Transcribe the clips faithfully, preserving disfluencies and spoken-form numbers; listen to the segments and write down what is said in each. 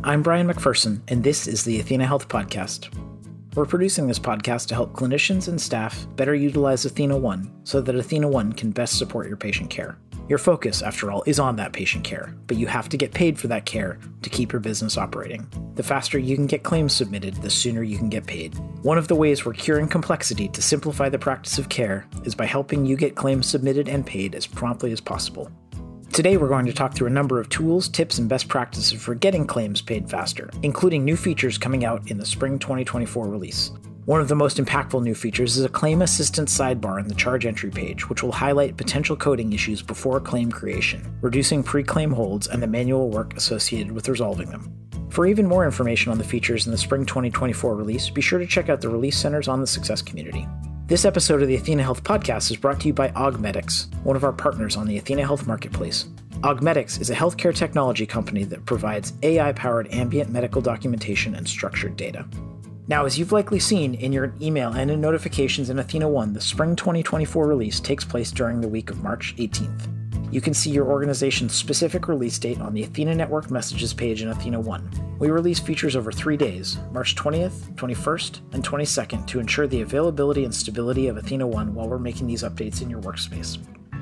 I'm Brian McPherson, and this is the Athena Health Podcast. We're producing this podcast to help clinicians and staff better utilize Athena One so that Athena One can best support your patient care. Your focus, after all, is on that patient care, but you have to get paid for that care to keep your business operating. The faster you can get claims submitted, the sooner you can get paid. One of the ways we're curing complexity to simplify the practice of care is by helping you get claims submitted and paid as promptly as possible. Today, we're going to talk through a number of tools, tips, and best practices for getting claims paid faster, including new features coming out in the spring twenty twenty-four release. One of the most impactful new features is a claim assistance sidebar in the charge entry page, which will highlight potential coding issues before claim creation, reducing pre-claim holds and the manual work associated with resolving them. For even more information on the features in the spring twenty twenty-four release, be sure to check out the release centers on the Success community. This episode of the Athena Health Podcast is brought to you by Augmedix, one of our partners on the Athena Health Marketplace. Augmedix is a healthcare technology company that provides A I-powered ambient medical documentation and structured data. Now, as you've likely seen in your email and in notifications in Athena One, the spring twenty twenty-four release takes place during the week of March eighteenth. You can see your organization's specific release date on the Athena Network messages page in Athena One. We release features over three days, March twentieth, twenty-first, and twenty-second, to ensure the availability and stability of Athena One while we're making these updates in your workspace.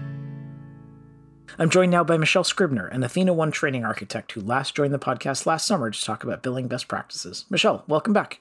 I'm joined now by Michelle Scribner, an Athena One training architect who last joined the podcast last summer to talk about billing best practices. Michelle, welcome back.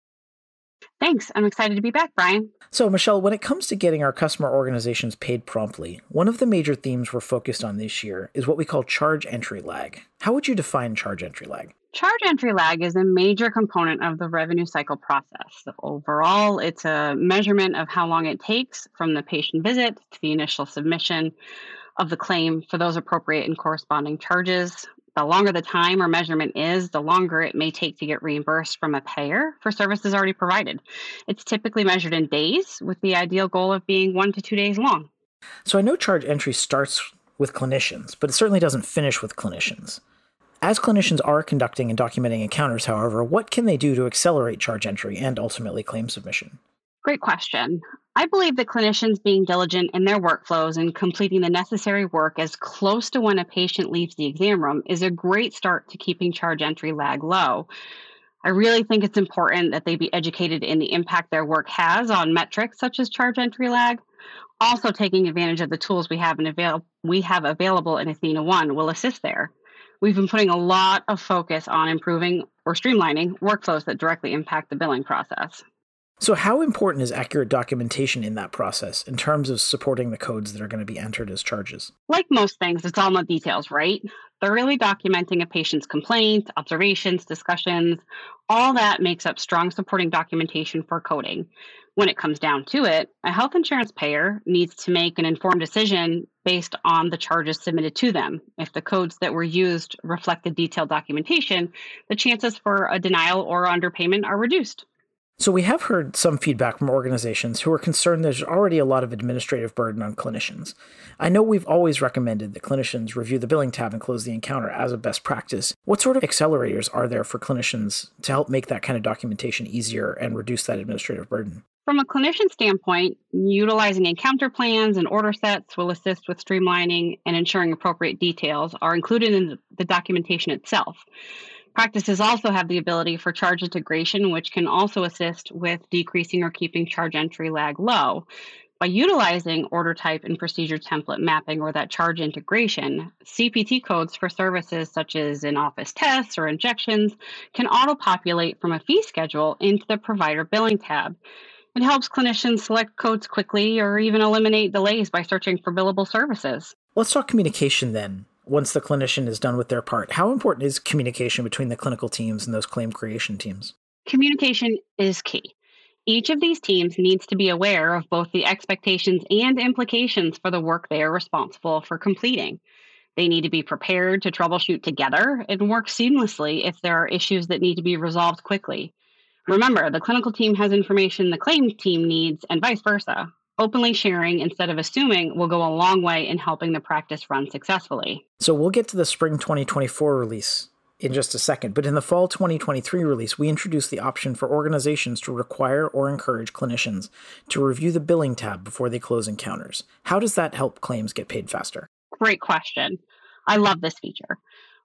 Thanks. I'm excited to be back, Brian. So, Michelle, when it comes to getting our customer organizations paid promptly, one of the major themes we're focused on this year is what we call charge entry lag. How would you define charge entry lag? Charge entry lag is a major component of the revenue cycle process. So overall, it's a measurement of how long it takes from the patient visit to the initial submission of the claim for those appropriate and corresponding charges. The longer the time or measurement is, the longer it may take to get reimbursed from a payer for services already provided. It's typically measured in days, with the ideal goal of being one to two days long. So I know charge entry starts with clinicians, but it certainly doesn't finish with clinicians. As clinicians are conducting and documenting encounters, however, what can they do to accelerate charge entry and ultimately claim submission? Great question. I believe that clinicians being diligent in their workflows and completing the necessary work as close to when a patient leaves the exam room is a great start to keeping charge entry lag low. I really think it's important that they be educated in the impact their work has on metrics such as charge entry lag. Also, taking advantage of the tools we have, in avail- we have available in Athena One will assist there. We've been putting a lot of focus on improving or streamlining workflows that directly impact the billing process. So how important is accurate documentation in that process in terms of supporting the codes that are going to be entered as charges? Like most things, it's all in the details, right? Thoroughly documenting a patient's complaint, observations, discussions, all that makes up strong supporting documentation for coding. When it comes down to it, a health insurance payer needs to make an informed decision based on the charges submitted to them. If the codes that were used reflect the detailed documentation, the chances for a denial or underpayment are reduced. So we have heard some feedback from organizations who are concerned there's already a lot of administrative burden on clinicians. I know we've always recommended that clinicians review the billing tab and close the encounter as a best practice. What sort of accelerators are there for clinicians to help make that kind of documentation easier and reduce that administrative burden? From a clinician standpoint, utilizing encounter plans and order sets will assist with streamlining and ensuring appropriate details are included in the documentation itself. Practices also have the ability for charge integration, which can also assist with decreasing or keeping charge entry lag low. By utilizing order type and procedure template mapping or that charge integration, C P T codes for services such as in-office tests or injections can auto-populate from a fee schedule into the provider billing tab. It helps clinicians select codes quickly or even eliminate delays by searching for billable services. Let's talk communication then. Once the clinician is done with their part, how important is communication between the clinical teams and those claim creation teams? Communication is key. Each of these teams needs to be aware of both the expectations and implications for the work they are responsible for completing. They need to be prepared to troubleshoot together and work seamlessly if there are issues that need to be resolved quickly. Remember, the clinical team has information the claim team needs and vice versa. Openly sharing instead of assuming will go a long way in helping the practice run successfully. So we'll get to the spring twenty twenty-four release in just a second, but in the fall twenty twenty-three release, we introduced the option for organizations to require or encourage clinicians to review the billing tab before they close encounters. How does that help claims get paid faster? Great question. I love this feature.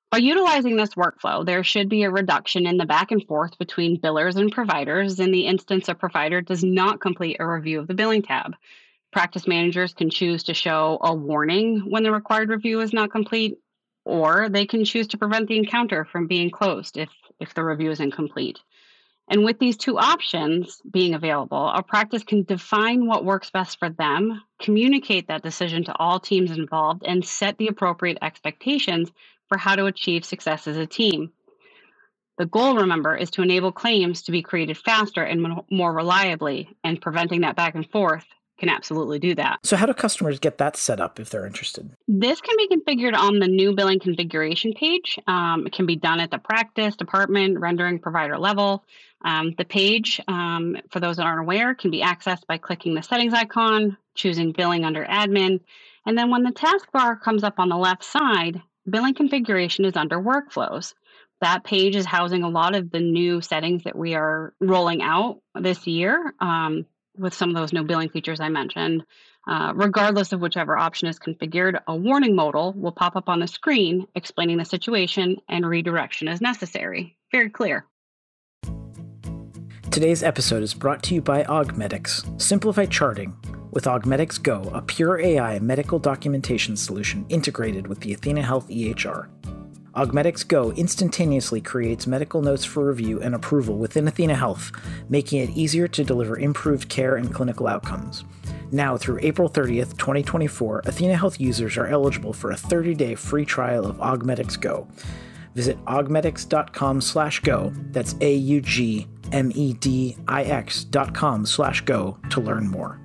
By utilizing this workflow, there should be a reduction in the back and forth between billers and providers in the instance a provider does not complete a review of the billing tab. Practice managers can choose to show a warning when the required review is not complete, or they can choose to prevent the encounter from being closed if, if the review is incomplete. And with these two options being available, a practice can define what works best for them, communicate that decision to all teams involved, and set the appropriate expectations for how to achieve success as a team. The goal, remember, is to enable claims to be created faster and more reliably, and preventing that back and forth can absolutely do that. So how do customers get that set up if they're interested? This can be configured on the new billing configuration page. Um, it can be done at the practice, department, rendering provider level. Um, the page, um, for those that aren't aware, can be accessed by clicking the settings icon, choosing billing under admin, and then when the taskbar comes up on the left side, billing configuration is under workflows. That page is housing a lot of the new settings that we are rolling out this year. Um, with some of those new billing features I mentioned. Uh, regardless of whichever option is configured, a warning modal will pop up on the screen explaining the situation and redirection as necessary. Very clear. Today's episode is brought to you by Augmedix. Simplify charting with Augmedix Go, a pure A I medical documentation solution integrated with the athenahealth E H R. Augmedix Go instantaneously creates medical notes for review and approval within athenahealth, making it easier to deliver improved care and clinical outcomes. Now through April thirtieth, twenty twenty-four, athenahealth users are eligible for a thirty-day free trial of Augmedix Go. Visit augmedix.com slash go, that's A-U-G-M-E-D-I-X dot com slash go to learn more.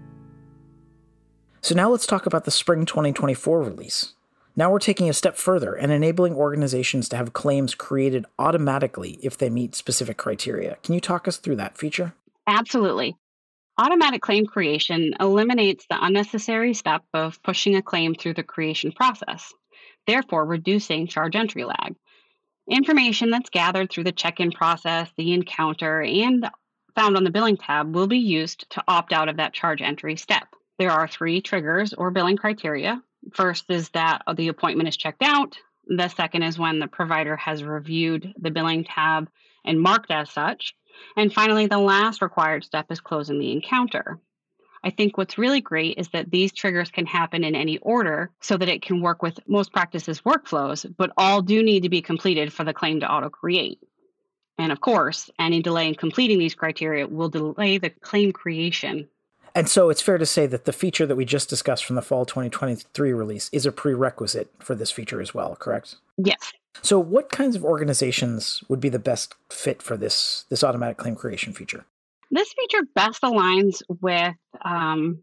So now let's talk about the spring twenty twenty-four release. Now we're taking a step further and enabling organizations to have claims created automatically if they meet specific criteria. Can you talk us through that feature? Absolutely. Automatic claim creation eliminates the unnecessary step of pushing a claim through the creation process, therefore reducing charge entry lag. Information that's gathered through the check-in process, the encounter, and found on the billing tab will be used to opt out of that charge entry step. There are three triggers or billing criteria. First is that the appointment is checked out. The second is when the provider has reviewed the billing tab and marked as such. And finally, the last required step is closing the encounter. I think what's really great is that these triggers can happen in any order so that it can work with most practices' workflows, but all do need to be completed for the claim to auto-create. And of course, any delay in completing these criteria will delay the claim creation. And so it's fair to say that the feature that we just discussed from the fall twenty twenty-three release is a prerequisite for this feature as well, correct? Yes. So what kinds of organizations would be the best fit for this, this automatic claim creation feature? This feature best aligns with um,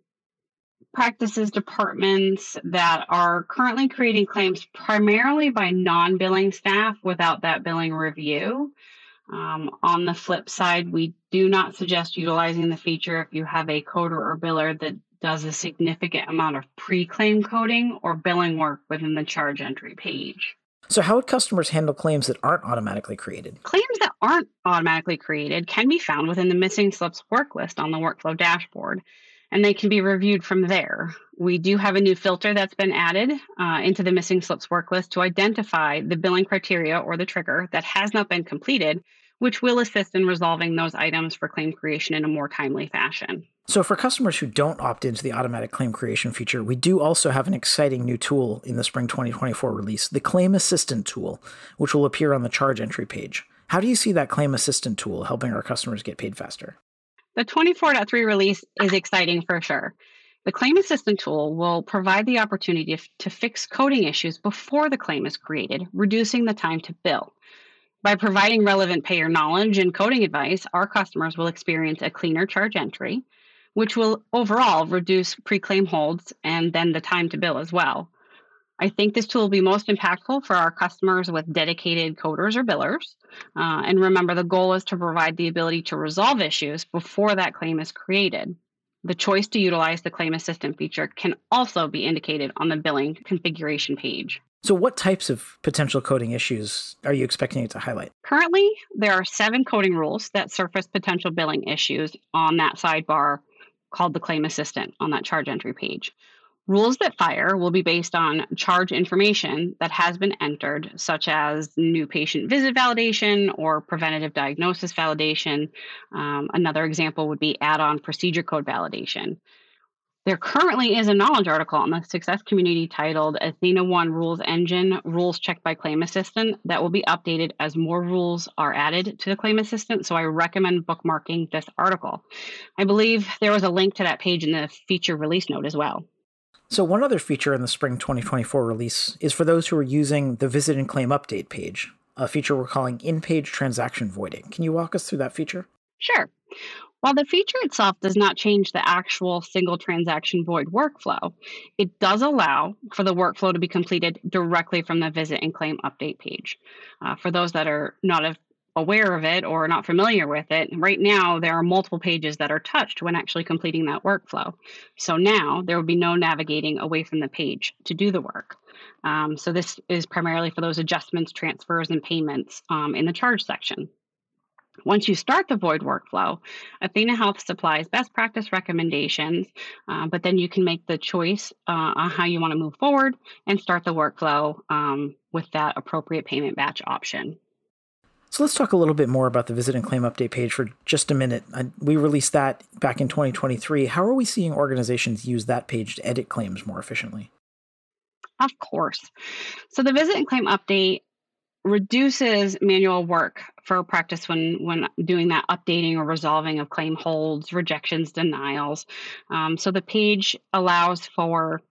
practices, departments that are currently creating claims primarily by non-billing staff without that billing review. Um, on the flip side, we do not suggest utilizing the feature if you have a coder or biller that does a significant amount of pre-claim coding or billing work within the charge entry page. So how would customers handle claims that aren't automatically created? Claims that aren't automatically created can be found within the missing slips work list on the workflow dashboard, and they can be reviewed from there. We do have a new filter that's been added uh, into the missing slips work list to identify the billing criteria or the trigger that has not been completed, which will assist in resolving those items for claim creation in a more timely fashion. So for customers who don't opt into the automatic claim creation feature, we do also have an exciting new tool in the spring twenty twenty-four release, the Claim Assistant tool, which will appear on the charge entry page. How do you see that Claim Assistant tool helping our customers get paid faster? The twenty-four point three release is exciting for sure. The Claim Assistant tool will provide the opportunity to fix coding issues before the claim is created, reducing the time to bill. By providing relevant payer knowledge and coding advice, our customers will experience a cleaner charge entry, which will overall reduce pre-claim holds and then the time to bill as well. I think this tool will be most impactful for our customers with dedicated coders or billers. Uh, and remember, the goal is to provide the ability to resolve issues before that claim is created. The choice to utilize the Claim Assistant feature can also be indicated on the billing configuration page. So what types of potential coding issues are you expecting it to highlight? Currently, there are seven coding rules that surface potential billing issues on that sidebar called the Claim Assistant on that charge entry page. Rules that fire will be based on charge information that has been entered, such as new patient visit validation or preventative diagnosis validation. Um, another example would be add-on procedure code validation. There currently is a knowledge article on the Success community titled Athena One Rules Engine, Rules Checked by Claim Assistant that will be updated as more rules are added to the Claim Assistant, so I recommend bookmarking this article. I believe there was a link to that page in the feature release note as well. So one other feature in the spring twenty twenty-four release is for those who are using the Visit and Claim Update page, a feature we're calling in-page transaction voiding. Can you walk us through that feature? Sure. While the feature itself does not change the actual single transaction void workflow, it does allow for the workflow to be completed directly from the Visit and Claim Update page. Uh, for those that are not aware of it or not familiar with it, right now there are multiple pages that are touched when actually completing that workflow. So now there will be no navigating away from the page to do the work. Um, so this is primarily for those adjustments, transfers, and payments um, in the charge section. Once you start the void workflow, Athena Health supplies best practice recommendations, uh, but then you can make the choice uh, on how you want to move forward and start the workflow um, with that appropriate payment batch option. So let's talk a little bit more about the Visit and Claim Update page for just a minute. We released that back in twenty twenty-three. How are we seeing organizations use that page to edit claims more efficiently? Of course. So the Visit and Claim Update reduces manual work for practice when, when doing that updating or resolving of claim holds, rejections, denials. Um, so the page allows for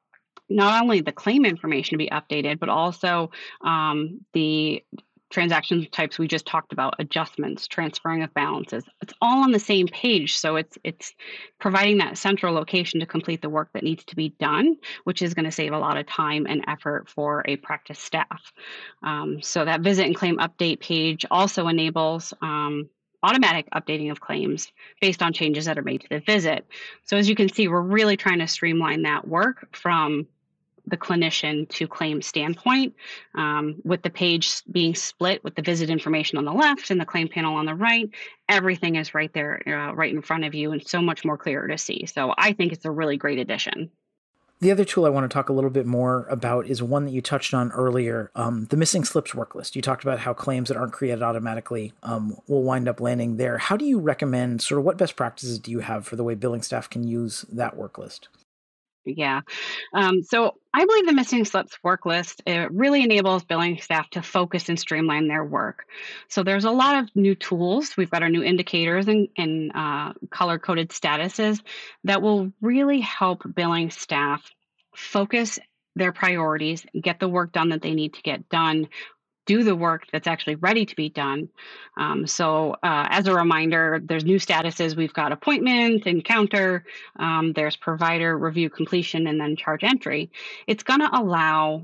not only the claim information to be updated, but also um, the transaction types we just talked about, adjustments, transferring of balances. It's all on the same page. So it's it's providing that central location to complete the work that needs to be done, which is going to save a lot of time and effort for a practice staff. Um, so that Visit and Claim Update page also enables um, automatic updating of claims based on changes that are made to the visit. So as you can see, we're really trying to streamline that work from the clinician to claim standpoint, um, with the page being split with the visit information on the left and the claim panel on the right. Everything is right there, uh, right in front of you, and so much more clearer to see. So I think it's a really great addition. The other tool I want to talk a little bit more about is one that you touched on earlier, um, the missing slips work list. You talked about how claims that aren't created automatically um, will wind up landing there. How do you recommend, sort of what best practices do you have for the way billing staff can use that work list? Yeah. Um, so I believe the missing slips work list, it really enables billing staff to focus and streamline their work. So there's a lot of new tools. We've got our new indicators and, and uh, color-coded statuses that will really help billing staff focus their priorities, get the work done that they need to get done, do the work that's actually ready to be done. Um, so uh, as a reminder, there's new statuses. We've got appointment, encounter, um, there's provider, review, completion, and then charge entry. It's going to allow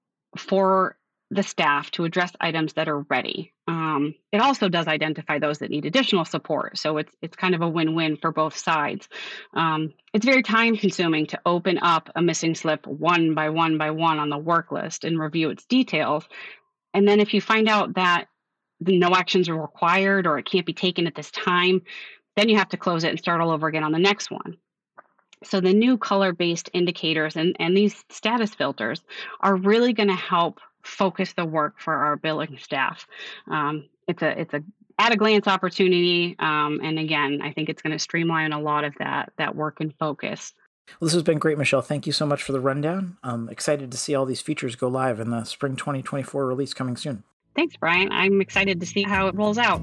for the staff to address items that are ready. Um, it also does identify those that need additional support. So it's it's kind of a win-win for both sides. Um, it's very time consuming to open up a missing slip one by one by one on the work list and review its details. And then if you find out that no actions are required or it can't be taken at this time, then you have to close it and start all over again on the next one. So the new color-based indicators and, and these status filters are really going to help focus the work for our billing staff. Um, it's a it's a at-a-glance opportunity. Um, and again, I think it's going to streamline a lot of that, that work and focus. Well, this has been great, Michelle. Thank you so much for the rundown. I'm excited to see all these features go live in the spring twenty twenty-four release coming soon. Thanks, Brian. I'm excited to see how it rolls out.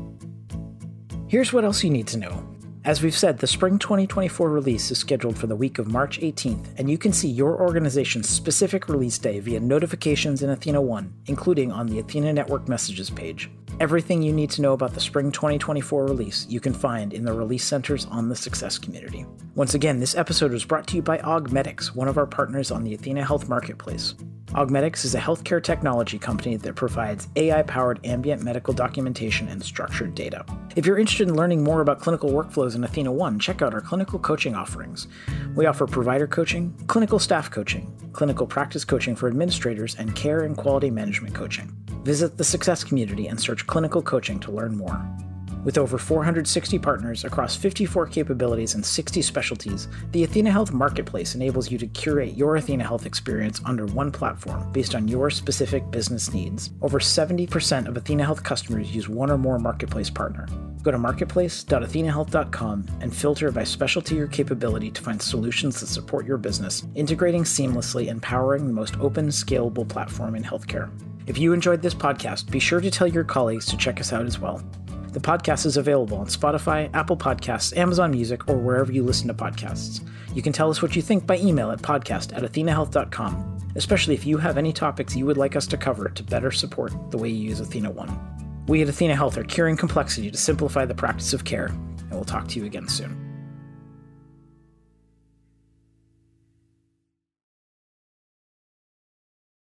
Here's what else you need to know. As we've said, the spring twenty twenty-four release is scheduled for the week of March eighteenth, and you can see your organization's specific release day via notifications in Athena One, including on the Athena Network messages page. Everything you need to know about the spring twenty twenty-four release you can find in the release centers on the Success community. Once again, this episode was brought to you by Augmedix, one of our partners on the Athena Health Marketplace. Augmedix is a healthcare technology company that provides A I-powered ambient medical documentation and structured data. If you're interested in learning more about clinical workflows in Athena One, check out our clinical coaching offerings. We offer provider coaching, clinical staff coaching, clinical practice coaching for administrators, and care and quality management coaching. Visit the Success community and search clinical coaching to learn more. With over four hundred sixty partners across fifty-four capabilities and sixty specialties, the athenahealth Marketplace enables you to curate your athenahealth experience under one platform based on your specific business needs. Over seventy percent of athenahealth customers use one or more Marketplace partner. Go to marketplace dot athenahealth dot com and filter by specialty or capability to find solutions that support your business, integrating seamlessly and powering the most open, scalable platform in healthcare. If you enjoyed this podcast, be sure to tell your colleagues to check us out as well. The podcast is available on Spotify, Apple Podcasts, Amazon Music, or wherever you listen to podcasts. You can tell us what you think by email at podcast at athenahealth dot com, especially if you have any topics you would like us to cover to better support the way you use Athena One. We at athenahealth are curing complexity to simplify the practice of care, and we'll talk to you again soon.